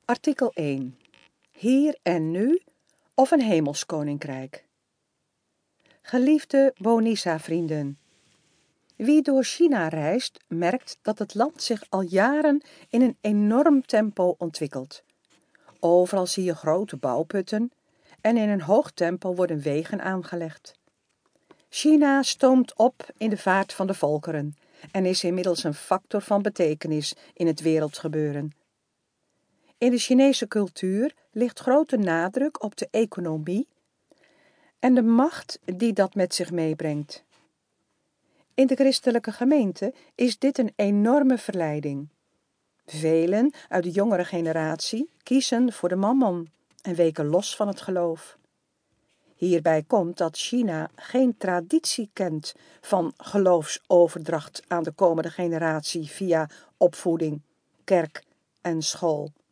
Artikel 1. Hier en nu of een hemelskoninkrijk. Geliefde Bonissa-vrienden. Wie door China reist, merkt dat het land zich al jaren in een enorm tempo ontwikkelt. Overal zie je grote bouwputten en in een hoog tempo worden wegen aangelegd. China stoomt op in de vaart van de volkeren en is inmiddels een factor van betekenis in het wereldgebeuren. In de Chinese cultuur ligt grote nadruk op de economie en de macht die dat met zich meebrengt. In de christelijke gemeente is dit een enorme verleiding. Velen uit de jongere generatie kiezen voor de mammon en weken los van het geloof. Hierbij komt dat China geen traditie kent van geloofsoverdracht aan de komende generatie via opvoeding, kerk en school.